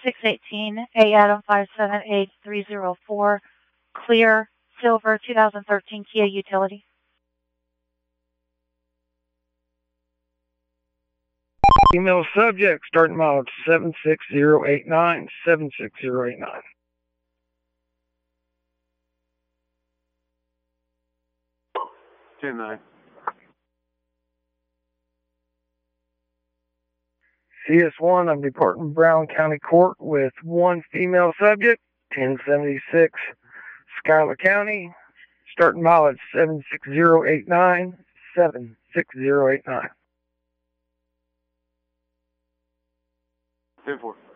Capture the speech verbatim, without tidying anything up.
six eighteen, A Adam five seven eight three zero four, clear, silver, two thousand thirteen Kia utility. Female subject, starting mileage seven six zero eight nine, seven six zero eight nine. ten nine. C S one, I'm departing Brown County Court with one female subject, ten seventy-six Schuyler County, starting mileage seven six zero eight nine, seven six zero eight nine. ten four.